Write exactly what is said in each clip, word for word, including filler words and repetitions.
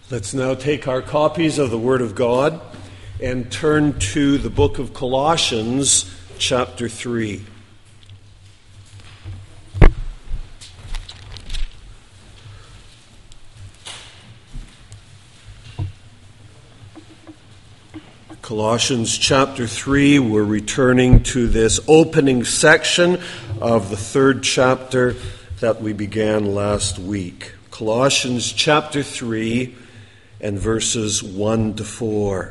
Let's now take our copies of the Word of God and turn to the book of Colossians, chapter three. Colossians chapter three, we're returning to this opening section of the third chapter that we began last week. Colossians chapter three and verses one to four.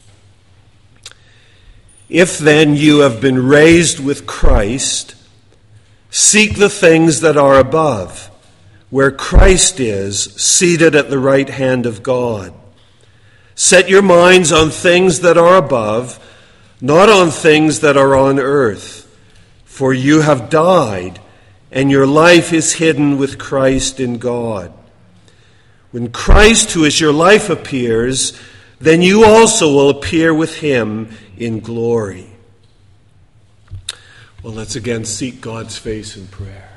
If then you have been raised with Christ, seek the things that are above, where Christ is, seated at the right hand of God. Set your minds on things that are above, not on things that are on earth. For you have died, and your life is hidden with Christ in God. When Christ, who is your life, appears, then you also will appear with him in glory. Well, let's again seek God's face in prayer.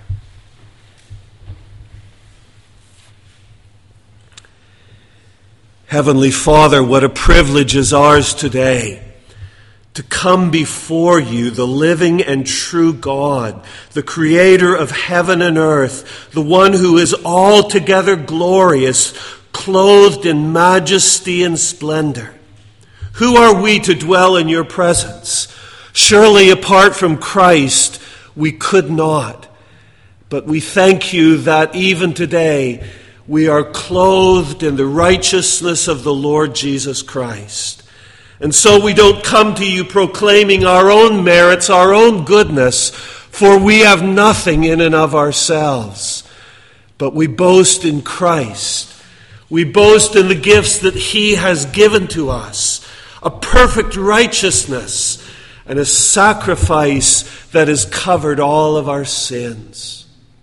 Heavenly Father, what a privilege is ours today to come before you, the living and true God, the creator of heaven and earth, the one who is altogether glorious, clothed in majesty and splendor. Who are we to dwell in your presence? Surely apart from Christ, we could not. But we thank you that even today, we are clothed in the righteousness of the Lord Jesus Christ. And so we don't come to you proclaiming our own merits, our own goodness, for we have nothing in and of ourselves. But we boast in Christ. We boast in the gifts that he has given to us, a perfect righteousness and a sacrifice that has covered all of our sins.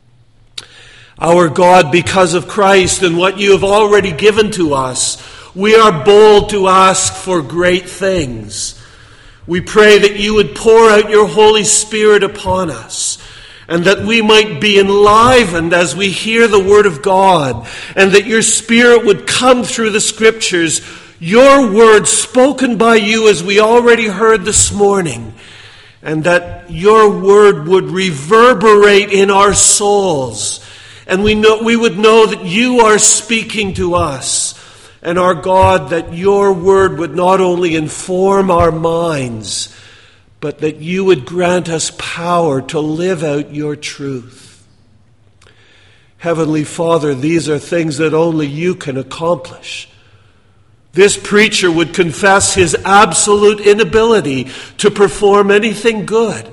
Our God, because of Christ and what you have already given to us, we are bold to ask for great things. We pray that you would pour out your Holy Spirit upon us, and that we might be enlivened as we hear the Word of God, and that your Spirit would come through the Scriptures, your word spoken by you as we already heard this morning, and that your word would reverberate in our souls. And we know we would know that you are speaking to us. And our God, that your word would not only inform our minds, but that you would grant us power to live out your truth. Heavenly Father, these are things that only you can accomplish. This preacher would confess his absolute inability to perform anything good.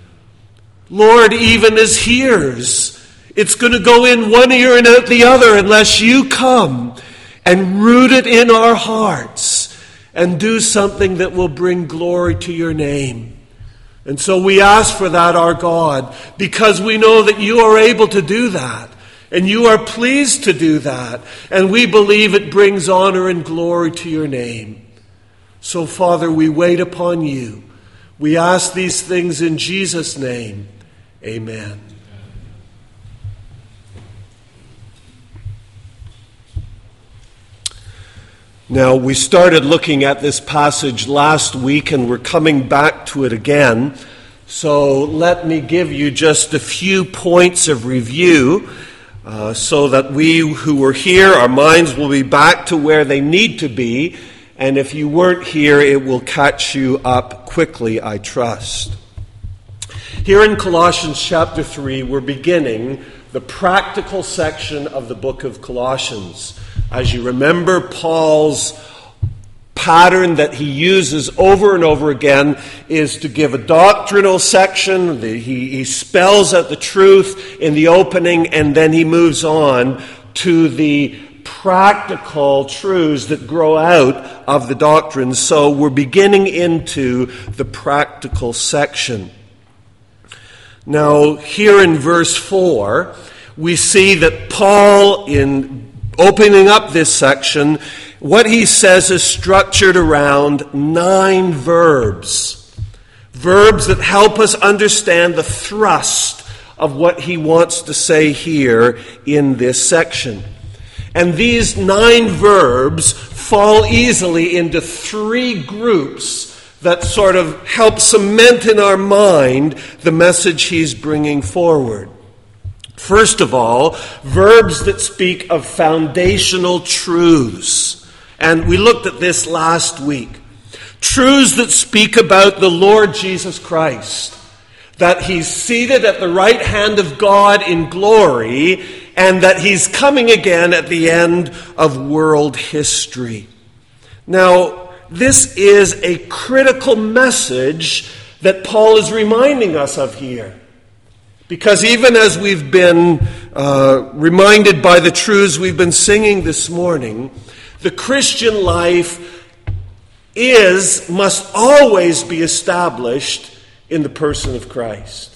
Lord, even as hearers, it's going to go in one ear and out the other unless you come and root it in our hearts and do something that will bring glory to your name. And so we ask for that, our God, because we know that you are able to do that, and you are pleased to do that, and we believe it brings honor and glory to your name. So, Father, we wait upon you. We ask these things in Jesus' name. Amen. Now, we started looking at this passage last week, and we're coming back to it again. So let me give you just a few points of review uh, so that we who were here, our minds will be back to where they need to be. And if you weren't here, it will catch you up quickly, I trust. Here in Colossians chapter three, we're beginning the practical section of the book of Colossians. As you remember, Paul's pattern that he uses over and over again is to give a doctrinal section. He, he spells out the truth in the opening, and then he moves on to the practical truths that grow out of the doctrine. So we're beginning into the practical section. Now, here in verse four, we see that Paul, in opening up this section, what he says is structured around nine verbs. Verbs that help us understand the thrust of what he wants to say here in this section. And these nine verbs fall easily into three groups that sort of help cement in our mind the message he's bringing forward. First of all, verbs that speak of foundational truths. And we looked at this last week. Truths that speak about the Lord Jesus Christ. That he's seated at the right hand of God in glory, and that he's coming again at the end of world history. Now, this is a critical message that Paul is reminding us of here. Because even as we've been uh, reminded by the truths we've been singing this morning, the Christian life is, must always be established in the person of Christ.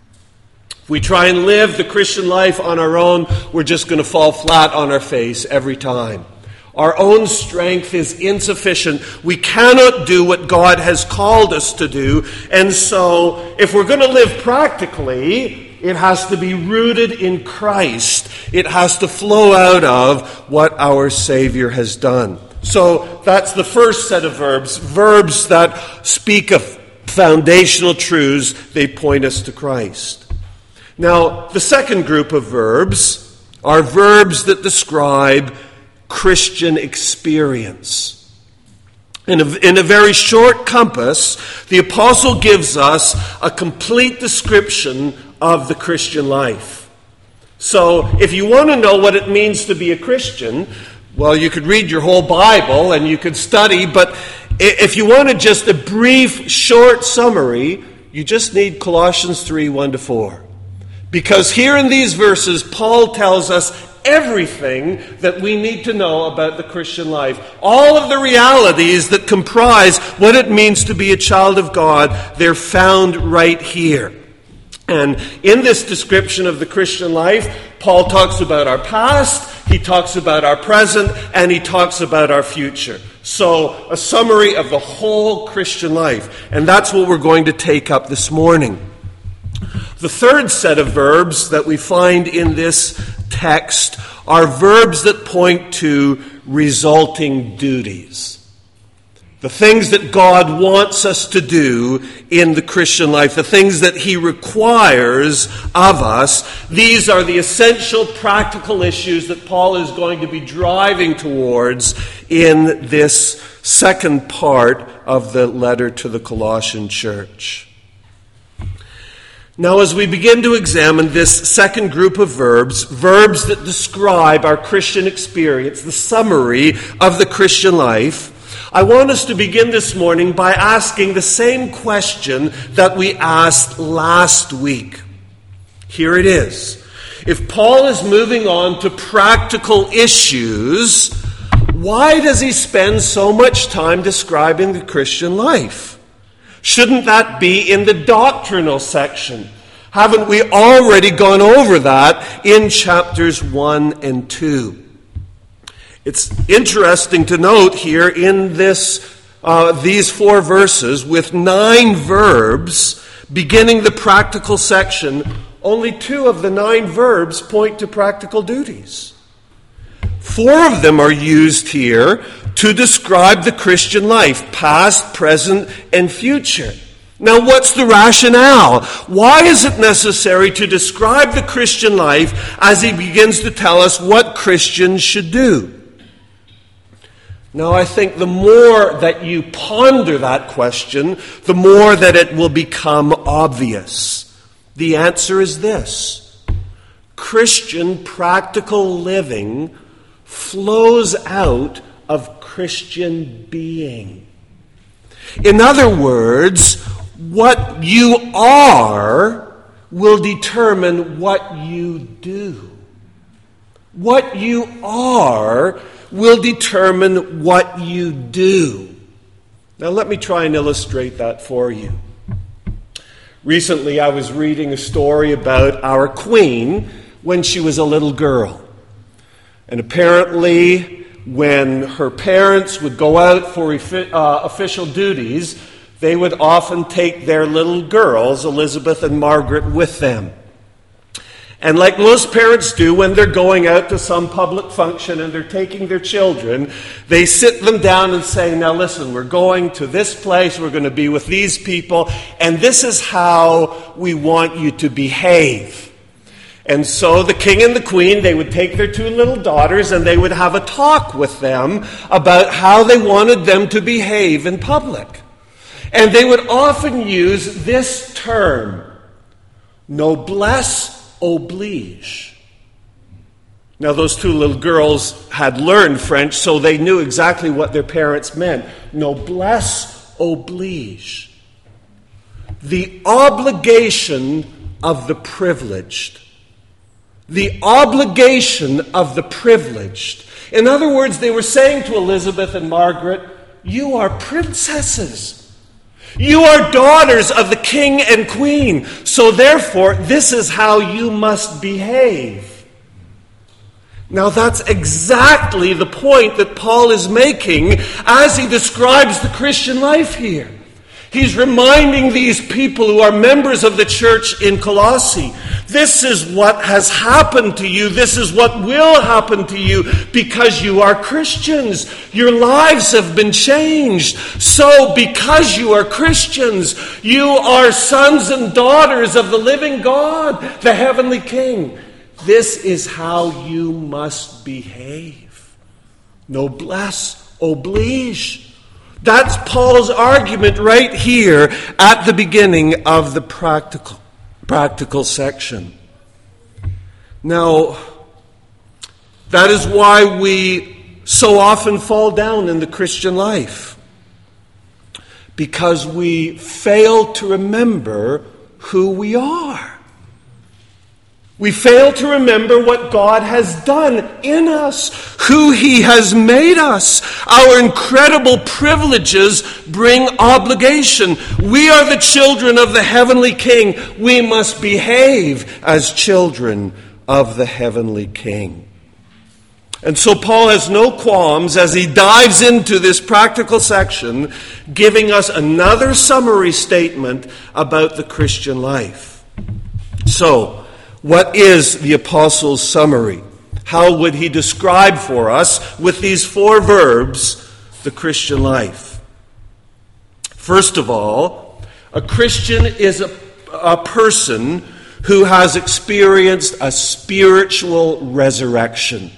If we try and live the Christian life on our own, we're just going to fall flat on our face every time. Our own strength is insufficient. We cannot do what God has called us to do. And so, if we're going to live practically, it has to be rooted in Christ. It has to flow out of what our Savior has done. So, that's the first set of verbs. Verbs that speak of foundational truths. They point us to Christ. Now, the second group of verbs are verbs that describe Christian experience. In a, in a very short compass, the apostle gives us a complete description of the Christian life. So, if you want to know what it means to be a Christian, well, you could read your whole Bible and you could study, but if you wanted just a brief, short summary, you just need Colossians three, one to four. Because here in these verses, Paul tells us everything that we need to know about the Christian life. All of the realities that comprise what it means to be a child of God, they're found right here. And in this description of the Christian life, Paul talks about our past, he talks about our present, and he talks about our future. So, a summary of the whole Christian life. And that's what we're going to take up this morning. The third set of verbs that we find in this text are verbs that point to resulting duties. The things that God wants us to do in the Christian life, the things that he requires of us, these are the essential practical issues that Paul is going to be driving towards in this second part of the letter to the Colossian church. Now, as we begin to examine this second group of verbs, verbs that describe our Christian experience, the summary of the Christian life, I want us to begin this morning by asking the same question that we asked last week. Here it is. If Paul is moving on to practical issues, why does he spend so much time describing the Christian life? Shouldn't that be in the doctrinal section? Haven't we already gone over that in chapters one and two? It's interesting to note here in this uh, these four verses, with nine verbs beginning the practical section, only two of the nine verbs point to practical duties. Four of them are used here to describe the Christian life, past, present, and future. Now, what's the rationale? Why is it necessary to describe the Christian life as he begins to tell us what Christians should do? Now, I think the more that you ponder that question, the more that it will become obvious. The answer is this: Christian practical living flows out of Christian being. In other words, what you are will determine what you do. What you are will determine what you do. Now let me try and illustrate that for you. Recently I was reading a story about our queen when she was a little girl. And apparently when her parents would go out for uh, official duties, they would often take their little girls, Elizabeth and Margaret, with them. And like most parents do when they're going out to some public function and they're taking their children, they sit them down and say, now listen, we're going to this place, we're going to be with these people, and this is how we want you to behave. And so the king and the queen, they would take their two little daughters and they would have a talk with them about how they wanted them to behave in public. And they would often use this term, noblesse oblige. Now, those two little girls had learned French, so they knew exactly what their parents meant. Noblesse oblige. The obligation of the privileged. The obligation of the privileged. In other words, they were saying to Elizabeth and Margaret, you are princesses. You are daughters of the king and queen, so therefore, this is how you must behave. Now, that's exactly the point that Paul is making as he describes the Christian life here. He's reminding these people who are members of the church in Colossae, this is what has happened to you, this is what will happen to you because you are Christians. Your lives have been changed. So because you are Christians, you are sons and daughters of the living God, the heavenly King. This is how you must behave. Noblesse oblige. That's Paul's argument right here at the beginning of the practical, practical section. Now, that is why we so often fall down in the Christian life. Because we fail to remember who we are. We fail to remember what God has done in us, who He has made us. Our incredible privileges bring obligation. We are the children of the heavenly King. We must behave as children of the heavenly King. And so Paul has no qualms as he dives into this practical section, giving us another summary statement about the Christian life. So, what is the apostle's summary? How would he describe for us, with these four verbs, the Christian life? First of all, a Christian is a, a person who has experienced a spiritual resurrection.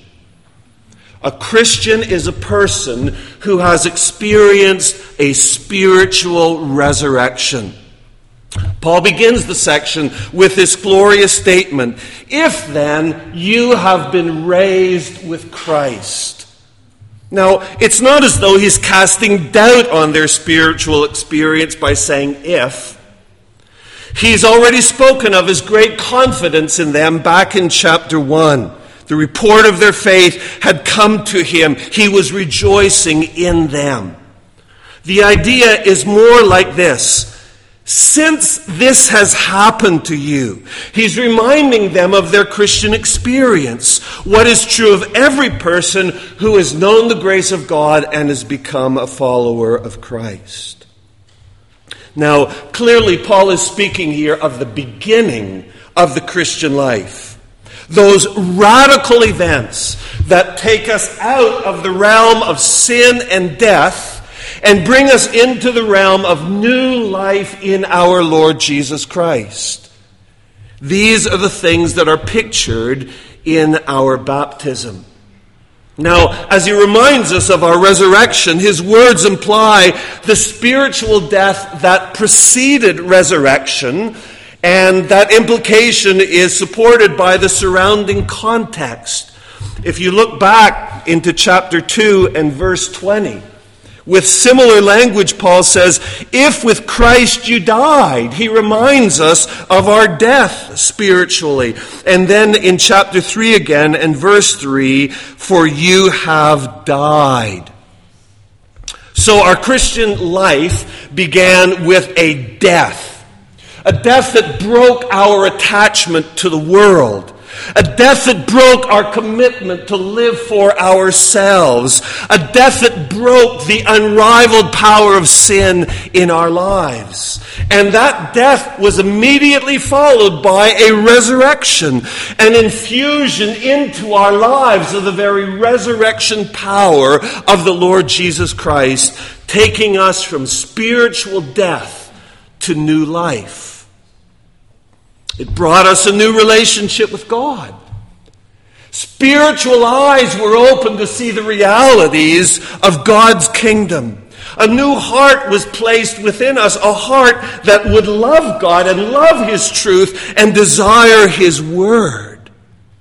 A Christian is a person who has experienced a spiritual resurrection. Paul begins the section with this glorious statement, if then you have been raised with Christ. Now, it's not as though he's casting doubt on their spiritual experience by saying if. He's already spoken of his great confidence in them back in chapter one. The report of their faith had come to him. He was rejoicing in them. The idea is more like this. Since this has happened to you, he's reminding them of their Christian experience, what is true of every person who has known the grace of God and has become a follower of Christ. Now, clearly Paul is speaking here of the beginning of the Christian life. Those radical events that take us out of the realm of sin and death and bring us into the realm of new life in our Lord Jesus Christ. These are the things that are pictured in our baptism. Now, as he reminds us of our resurrection, his words imply the spiritual death that preceded resurrection, and that implication is supported by the surrounding context. If you look back into chapter two and verse twenty, with similar language, Paul says, if with Christ you died, he reminds us of our death spiritually. And then in chapter three again, and verse three, for you have died. So our Christian life began with a death. A death that broke our attachment to the world. A death that broke our commitment to live for ourselves. A death that broke the unrivaled power of sin in our lives. And that death was immediately followed by a resurrection, an infusion into our lives of the very resurrection power of the Lord Jesus Christ, taking us from spiritual death to new life. It brought us a new relationship with God. Spiritual eyes were opened to see the realities of God's kingdom. A new heart was placed within us, a heart that would love God and love His truth and desire His word.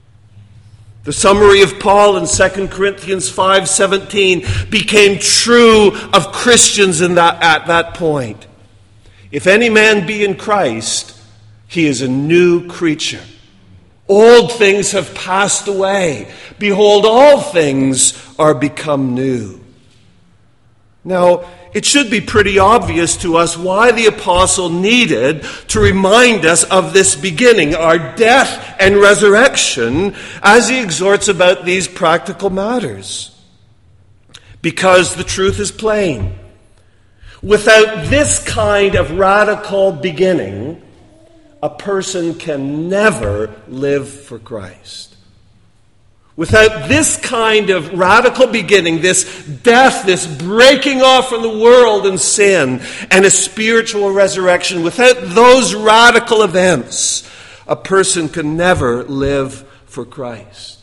The summary of Paul in Second Corinthians five seventeen became true of Christians in that, at that point. If any man be in Christ, he is a new creature. Old things have passed away. Behold, all things are become new. Now, it should be pretty obvious to us why the apostle needed to remind us of this beginning, our death and resurrection, as he exhorts about these practical matters. Because the truth is plain. Without this kind of radical beginning, a person can never live for Christ. Without this kind of radical beginning, this death, this breaking off from the world and sin, and a spiritual resurrection, without those radical events, a person can never live for Christ.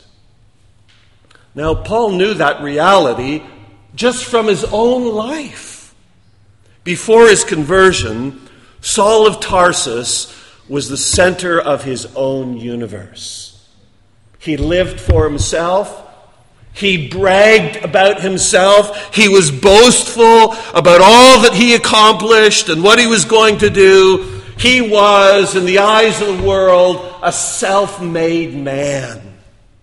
Now, Paul knew that reality just from his own life. Before his conversion, Saul of Tarsus was the center of his own universe. He lived for himself. He bragged about himself. He was boastful about all that he accomplished and what he was going to do. He was, in the eyes of the world, a self-made man.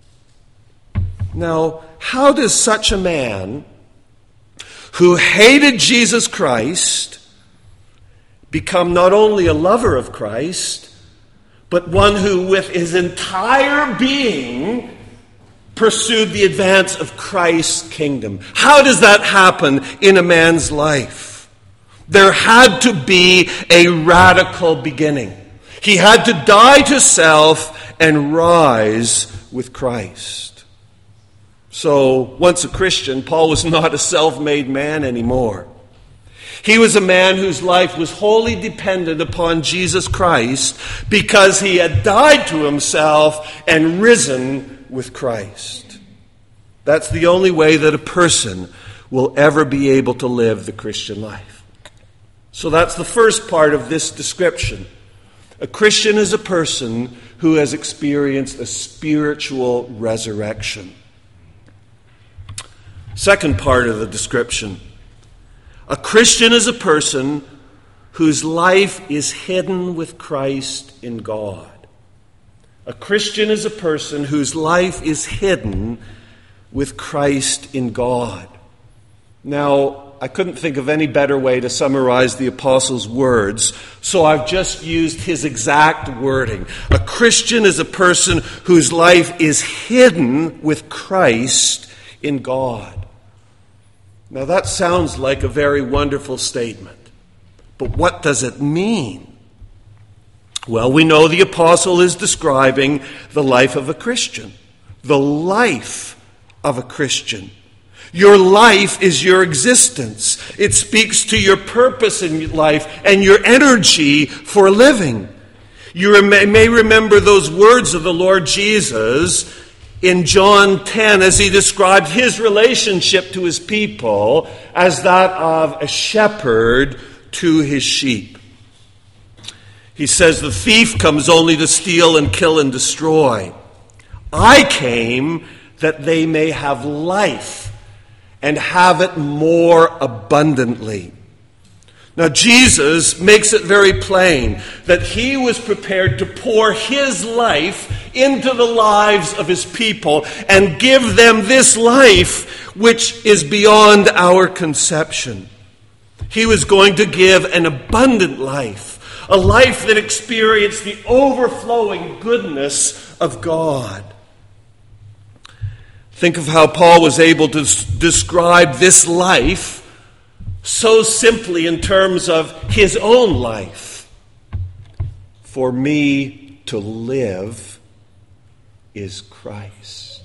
Now, how does such a man who hated Jesus Christ become not only a lover of Christ, but one who with his entire being pursued the advance of Christ's kingdom? How does that happen in a man's life? There had to be a radical beginning. He had to die to self and rise with Christ. So, once a Christian, Paul was not a self-made man anymore. He was a man whose life was wholly dependent upon Jesus Christ because he had died to himself and risen with Christ. That's the only way that a person will ever be able to live the Christian life. So that's the first part of this description. A Christian is a person who has experienced a spiritual resurrection. Second part of the description. A Christian is a person whose life is hidden with Christ in God. A Christian is a person whose life is hidden with Christ in God. Now, I couldn't think of any better way to summarize the apostle's words, so I've just used his exact wording. A Christian is a person whose life is hidden with Christ in God. Now that sounds like a very wonderful statement, but what does it mean? Well, we know the apostle is describing the life of a Christian, the life of a Christian. Your life is your existence. It speaks to your purpose in life and your energy for living. You may remember those words of the Lord Jesus in John ten, as he described his relationship to his people as that of a shepherd to his sheep. He says, the thief comes only to steal and kill and destroy. I came that they may have life and have it more abundantly. Now, Jesus makes it very plain that he was prepared to pour his life into the lives of his people and give them this life which is beyond our conception. He was going to give an abundant life, a life that experienced the overflowing goodness of God. Think of how Paul was able to s- describe this life so simply in terms of his own life. For me to live is Christ.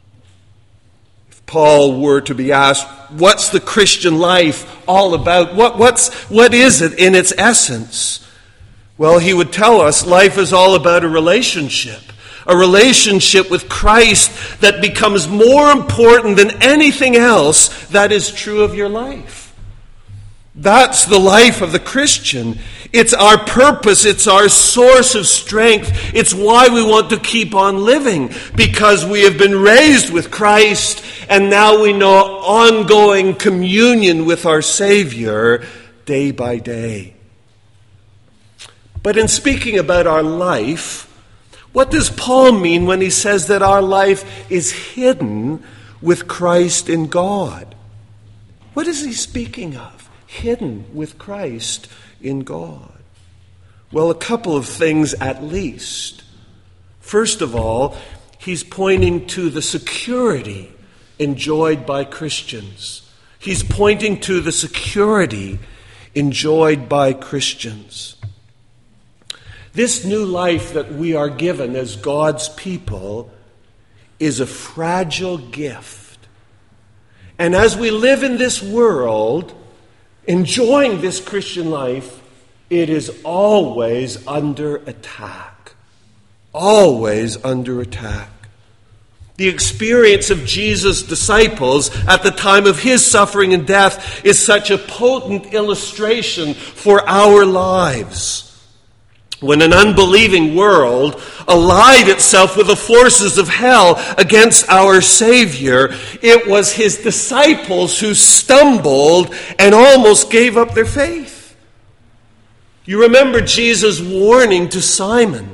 If Paul were to be asked, what's the Christian life all about? What, what's, what is it in its essence? Well, he would tell us life is all about a relationship. A relationship with Christ that becomes more important than anything else that is true of your life. That's the life of the Christian. It's our purpose. It's our source of strength. It's why we want to keep on living, because we have been raised with Christ and now we know ongoing communion with our Savior day by day. But in speaking about our life, what does Paul mean when he says that our life is hidden with Christ in God? What is he speaking of? Hidden with Christ in God. Well, a couple of things at least. First of all, he's pointing to the security enjoyed by Christians. He's pointing to the security enjoyed by Christians. This new life that we are given as God's people is a fragile gift. And as we live in this world, enjoying this Christian life, it is always under attack. Always under attack. The experience of Jesus' disciples at the time of his suffering and death is such a potent illustration for our lives. When an unbelieving world allied itself with the forces of hell against our Savior, it was his disciples who stumbled and almost gave up their faith. You remember Jesus' warning to Simon.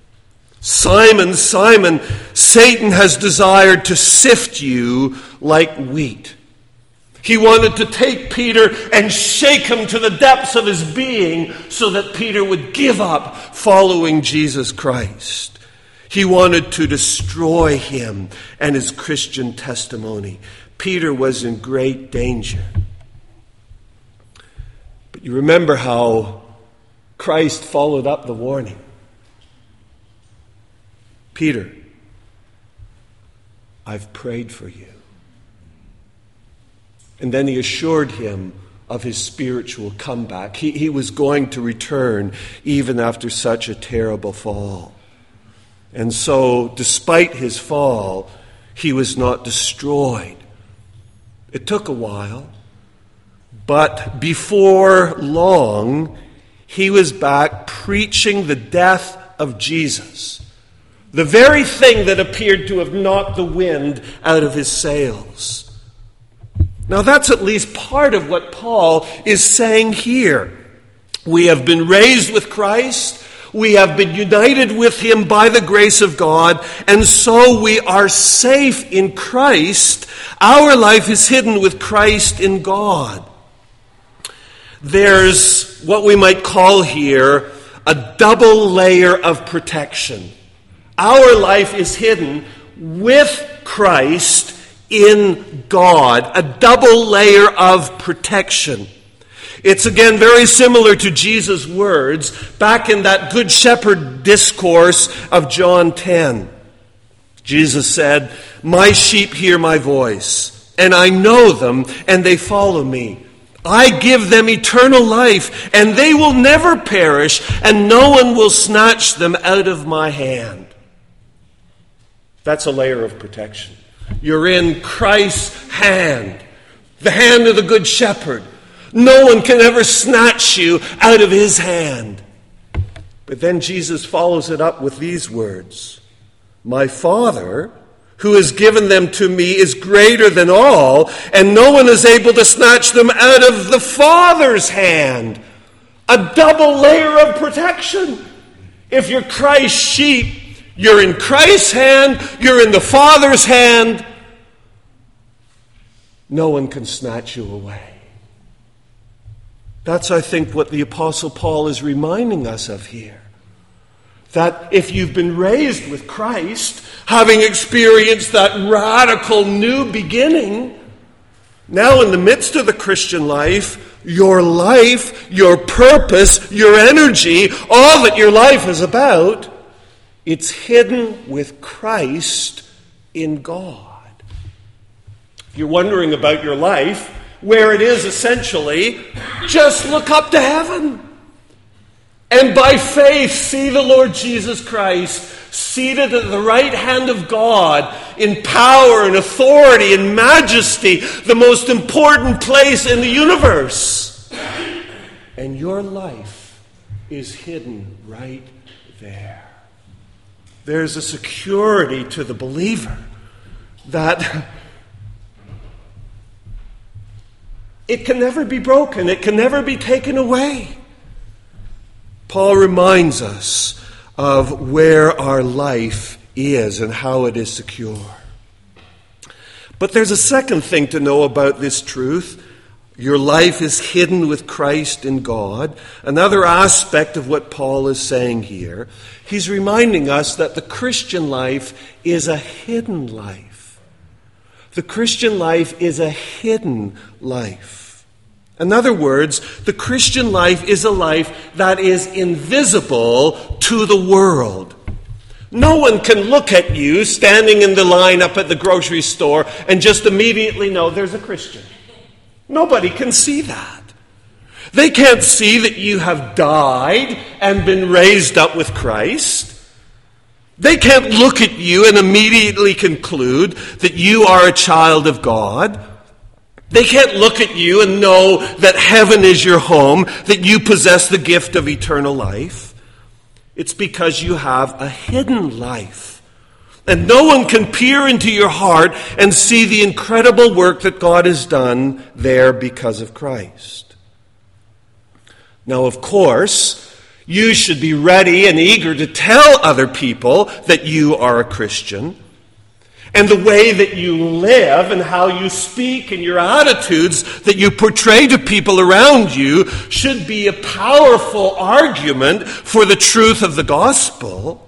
Simon, Simon, Satan has desired to sift you like wheat. He wanted to take Peter and shake him to the depths of his being so that Peter would give up following Jesus Christ. He wanted to destroy him and his Christian testimony. Peter was in great danger. But you remember how Christ followed up the warning. Peter, I've prayed for you. And then he assured him of his spiritual comeback. He, he was going to return even after such a terrible fall. And so, despite his fall, he was not destroyed. It took a while, but before long, he was back preaching the death of Jesus, the very thing that appeared to have knocked the wind out of his sails. Now that's at least part of what Paul is saying here. We have been raised with Christ. We have been united with him by the grace of God. And so we are safe in Christ. Our life is hidden with Christ in God. There's what we might call here a double layer of protection. Our life is hidden with Christ in God, a double layer of protection. It's again very similar to Jesus' words back in that Good Shepherd discourse of John ten. Jesus said, "My sheep hear my voice, and I know them, and they follow me. I give them eternal life, and they will never perish, and no one will snatch them out of my hand." That's a layer of protection. You're in Christ's hand, the hand of the Good Shepherd. No one can ever snatch you out of his hand. But then Jesus follows it up with these words, "My Father, who has given them to me, is greater than all, and no one is able to snatch them out of the Father's hand." A double layer of protection. If you're Christ's sheep, you're in Christ's hand, you're in the Father's hand. No one can snatch you away. That's, I think, what the Apostle Paul is reminding us of here. That if you've been raised with Christ, having experienced that radical new beginning, now in the midst of the Christian life, your life, your purpose, your energy, all that your life is about, it's hidden with Christ in God. If you're wondering about your life, where it is essentially, just look up to heaven. And by faith, see the Lord Jesus Christ seated at the right hand of God in power and authority and majesty, the most important place in the universe. And your life is hidden right there. There's a security to the believer that it can never be broken. It can never be taken away. Paul reminds us of where our life is and how it is secure. But there's a second thing to know about this truth. Your life is hidden with Christ in God. Another aspect of what Paul is saying here, he's reminding us that the Christian life is a hidden life. The Christian life is a hidden life. In other words, the Christian life is a life that is invisible to the world. No one can look at you standing in the line up at the grocery store and just immediately know there's a Christian. Nobody can see that. They can't see that you have died and been raised up with Christ. They can't look at you and immediately conclude that you are a child of God. They can't look at you and know that heaven is your home, that you possess the gift of eternal life. It's because you have a hidden life. And no one can peer into your heart and see the incredible work that God has done there because of Christ. Now, of course, you should be ready and eager to tell other people that you are a Christian. And the way that you live and how you speak and your attitudes that you portray to people around you should be a powerful argument for the truth of the gospel.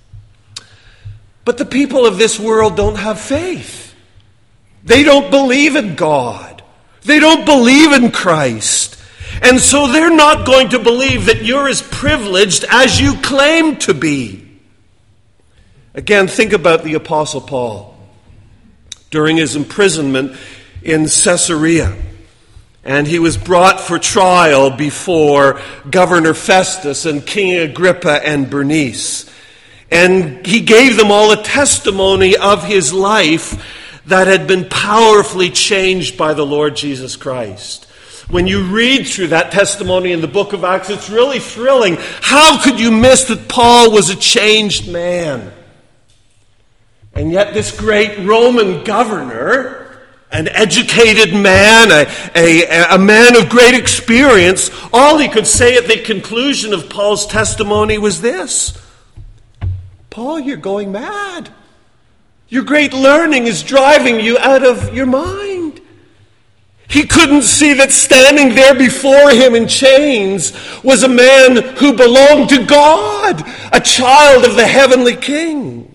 But the people of this world don't have faith. They don't believe in God. They don't believe in Christ. And so they're not going to believe that you're as privileged as you claim to be. Again, think about the Apostle Paul. During his imprisonment in Caesarea, and he was brought for trial before Governor Festus and King Agrippa and Bernice. And he gave them all a testimony of his life that had been powerfully changed by the Lord Jesus Christ. When you read through that testimony in the book of Acts, it's really thrilling. How could you miss that Paul was a changed man? And yet this great Roman governor, an educated man, a, a, a man of great experience, all he could say at the conclusion of Paul's testimony was this: Paul, you're going mad. Your great learning is driving you out of your mind. He couldn't see that standing there before him in chains was a man who belonged to God, a child of the heavenly King.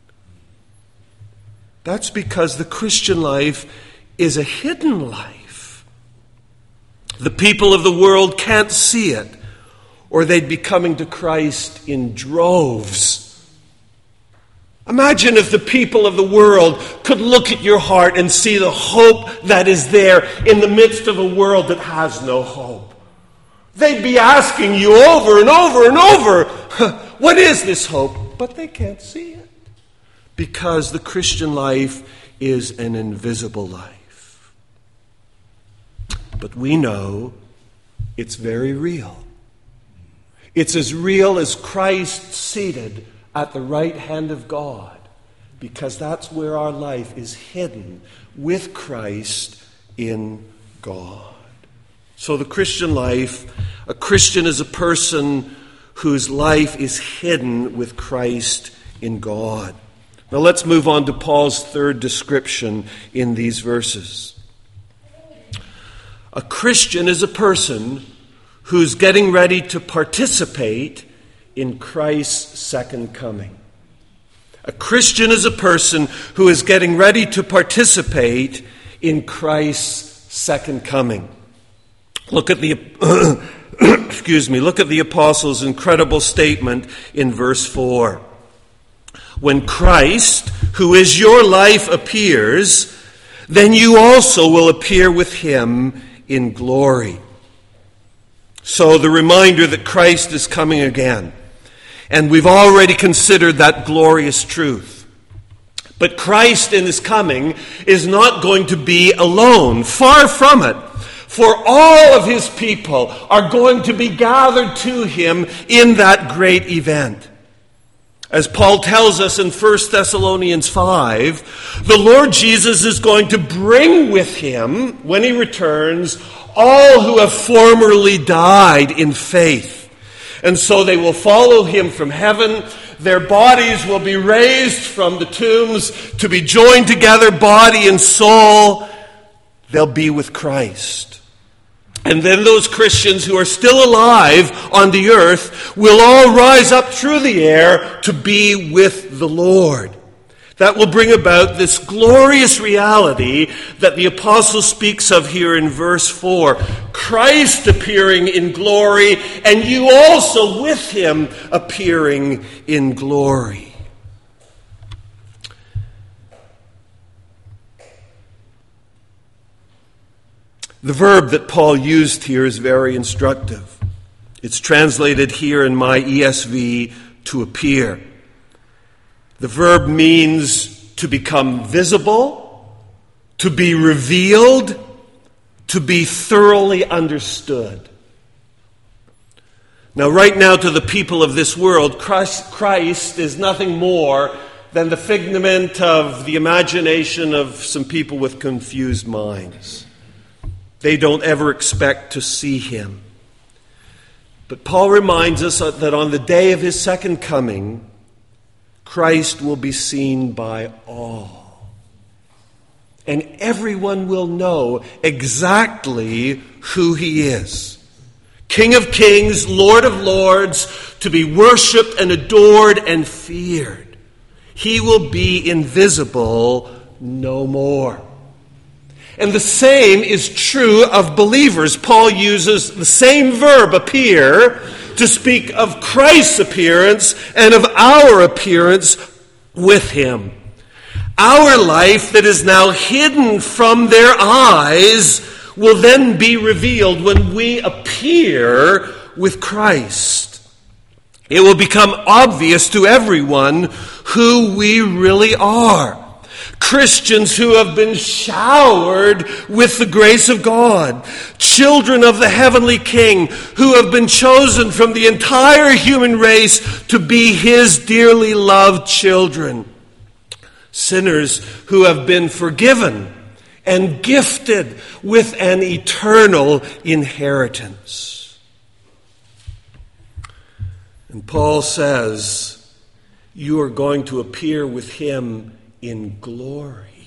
That's because the Christian life is a hidden life. The people of the world can't see it, or they'd be coming to Christ in droves. Imagine if the people of the world could look at your heart and see the hope that is there in the midst of a world that has no hope. They'd be asking you over and over and over, what is this hope? But they can't see it. Because the Christian life is an invisible life. But we know it's very real. It's as real as Christ seated at the right hand of God, because that's where our life is hidden with Christ in God. So the Christian life, a Christian is a person whose life is hidden with Christ in God. Now let's move on to Paul's third description in these verses. A Christian is a person who's getting ready to participate in Christ's second coming. A Christian is a person who is getting ready to participate in Christ's second coming. Look at the excuse me, look at the apostle's incredible statement in verse four. When Christ, who is your life, appears, then you also will appear with him in glory. So the reminder that Christ is coming again. And we've already considered that glorious truth. But Christ in his coming is not going to be alone. Far from it. For all of his people are going to be gathered to him in that great event. As Paul tells us in First Thessalonians five, the Lord Jesus is going to bring with him, when he returns, all who have formerly died in faith. And so they will follow him from heaven. Their bodies will be raised from the tombs to be joined together, body and soul. They'll be with Christ. And then those Christians who are still alive on the earth will all rise up through the air to be with the Lord. That will bring about this glorious reality that the apostle speaks of here in verse four. Christ appearing in glory, and you also with him appearing in glory. The verb that Paul used here is very instructive. It's translated here in my E S V, to appear. The verb means to become visible, to be revealed, to be thoroughly understood. Now, right now, to the people of this world, Christ, Christ is nothing more than the figment of the imagination of some people with confused minds. They don't ever expect to see him. But Paul reminds us that on the day of his second coming, Christ will be seen by all. And everyone will know exactly who he is. King of kings, Lord of lords, to be worshipped and adored and feared. He will be invisible no more. And the same is true of believers. Paul uses the same verb, appear, to speak of Christ's appearance and of our appearance with him. Our life that is now hidden from their eyes will then be revealed when we appear with Christ. It will become obvious to everyone who we really are. Christians who have been showered with the grace of God. Children of the heavenly King who have been chosen from the entire human race to be his dearly loved children. Sinners who have been forgiven and gifted with an eternal inheritance. And Paul says, you are going to appear with him in glory.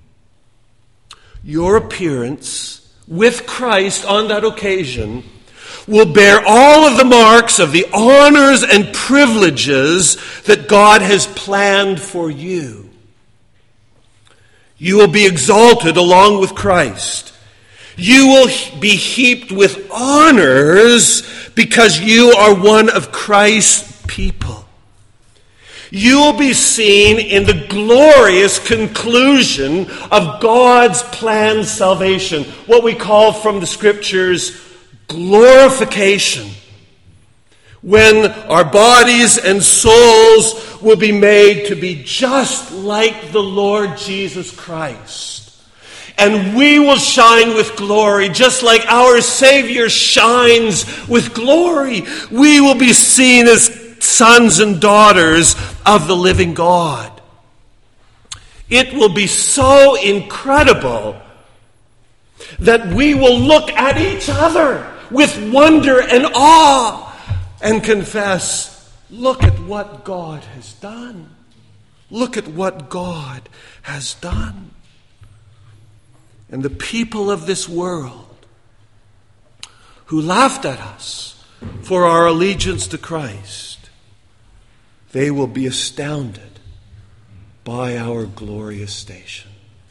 Your appearance with Christ on that occasion will bear all of the marks of the honors and privileges that God has planned for you. You will be exalted along with Christ. You will be heaped with honors because you are one of Christ's people. You will be seen in the glorious conclusion of God's planned salvation, what we call from the Scriptures glorification, when our bodies and souls will be made to be just like the Lord Jesus Christ. And we will shine with glory, just like our Savior shines with glory. We will be seen as sons and daughters of the living God. It will be so incredible that we will look at each other with wonder and awe and confess, look at what God has done. Look at what God has done. And the people of this world who laughed at us for our allegiance to Christ, they will be astounded by our glorious station.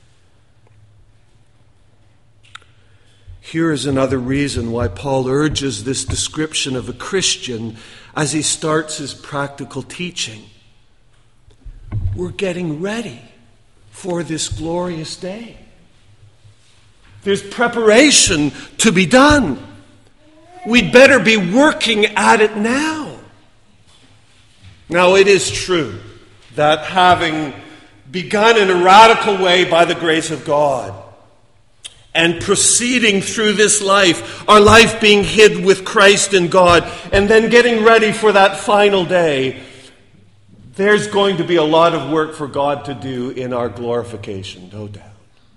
Here is another reason why Paul urges this description of a Christian as he starts his practical teaching. We're getting ready for this glorious day. There's preparation to be done. We'd better be working at it now. Now, it is true that having begun in a radical way by the grace of God, and proceeding through this life, our life being hid with Christ in God, and then getting ready for that final day, there's going to be a lot of work for God to do in our glorification, no doubt.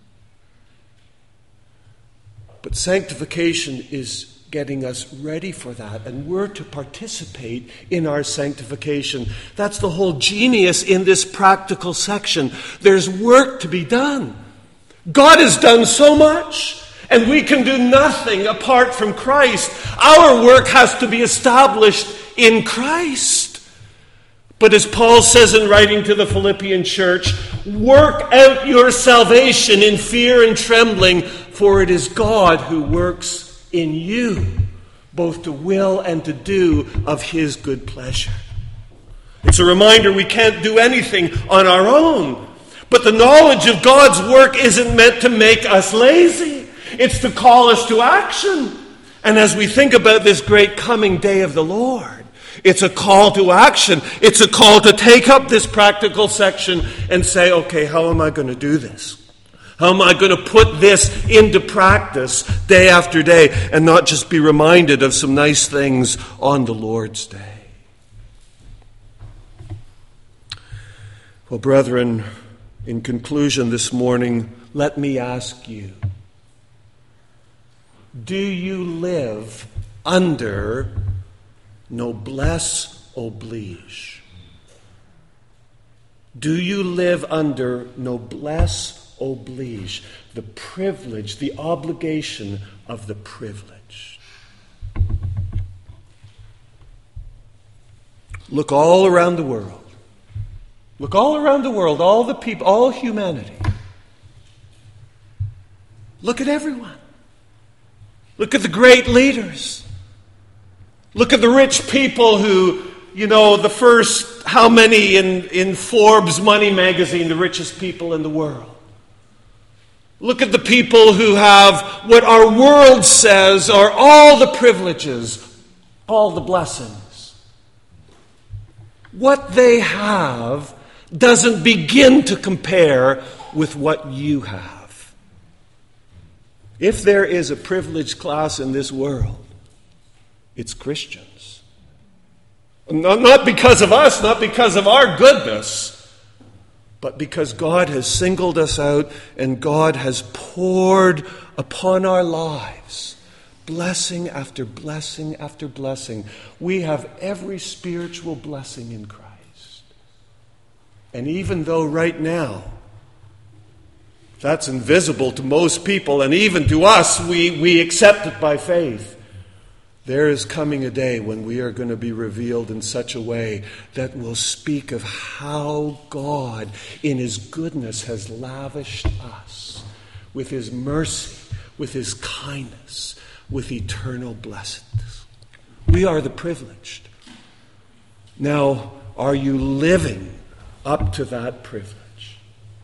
But sanctification is getting us ready for that, and we're to participate in our sanctification. That's the whole genius in this practical section. There's work to be done. God has done so much, and we can do nothing apart from Christ. Our work has to be established in Christ. But as Paul says in writing to the Philippian church, work out your salvation in fear and trembling, for it is God who works in you, both to will and to do of his good pleasure. It's a reminder we can't do anything on our own. But the knowledge of God's work isn't meant to make us lazy. It's to call us to action. And as we think about this great coming day of the Lord, it's a call to action. It's a call to take up this practical section and say, okay, how am I going to do this? How am I going to put this into practice day after day and not just be reminded of some nice things on the Lord's day? Well, brethren, in conclusion this morning, let me ask you, do you live under noblesse oblige? Do you live under noblesse oblige, the privilege, the obligation of the privileged? Look all around the world. Look all around the world, all the people, all humanity. Look at everyone. Look at the great leaders. Look at the rich people who, you know, the first, how many in, in Forbes Money magazine, the richest people in the world. Look at the people who have what our world says are all the privileges, all the blessings. What they have doesn't begin to compare with what you have. If there is a privileged class in this world, it's Christians. Not because of us, not because of our goodness, but because God has singled us out and God has poured upon our lives blessing after blessing after blessing. We have every spiritual blessing in Christ. And even though right now that's invisible to most people, and even to us, we, we accept it by faith, there is coming a day when we are going to be revealed in such a way that will speak of how God, in his goodness, has lavished us with his mercy, with his kindness, with eternal blessedness. We are the privileged. Now, are you living up to that privilege?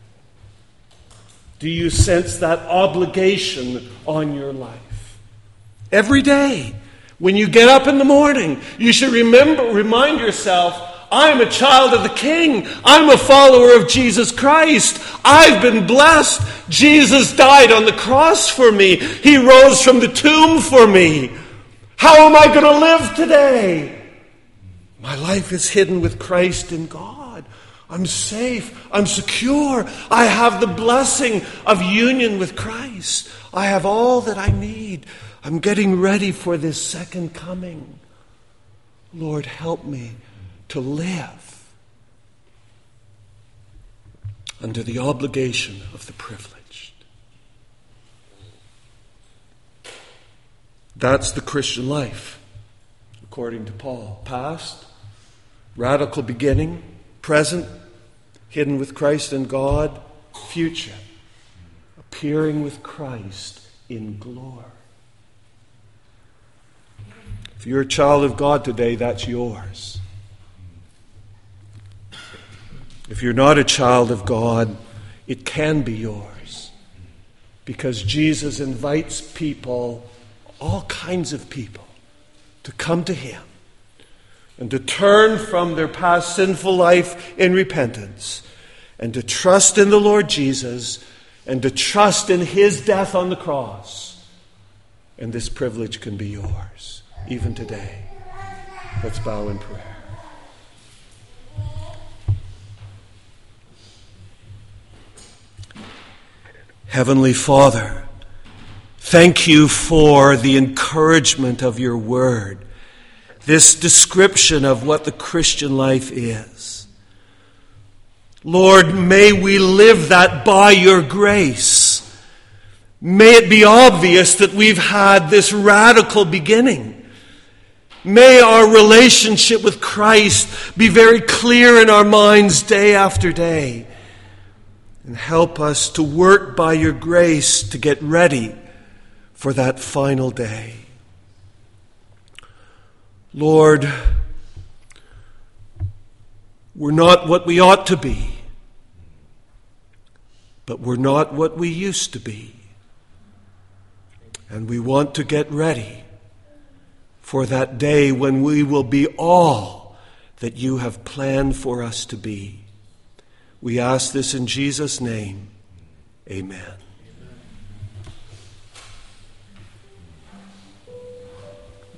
Do you sense that obligation on your life? Every day, when you get up in the morning, you should remember, remind yourself, I'm a child of the King. I'm a follower of Jesus Christ. I've been blessed. Jesus died on the cross for me. He rose from the tomb for me. How am I going to live today? My life is hidden with Christ in God. I'm safe. I'm secure. I have the blessing of union with Christ. I have all that I need. I'm getting ready for this second coming. Lord, help me to live under the obligation of the privileged. That's the Christian life, according to Paul. Past, radical beginning. Present, hidden with Christ in God. Future, appearing with Christ in glory. If you're a child of God today, that's yours. If you're not a child of God, it can be yours. Because Jesus invites people, all kinds of people, to come to Him and to turn from their past sinful life in repentance and to trust in the Lord Jesus and to trust in His death on the cross. And this privilege can be yours, even today. Let's bow in prayer. Heavenly Father, thank you for the encouragement of your word, this description of what the Christian life is. Lord, may we live that by your grace. May it be obvious that we've had this radical beginning. May our relationship with Christ be very clear in our minds day after day. And help us to work by your grace to get ready for that final day. Lord, we're not what we ought to be, but we're not what we used to be. And we want to get ready for that day when we will be all that you have planned for us to be. We ask this in Jesus' name. Amen.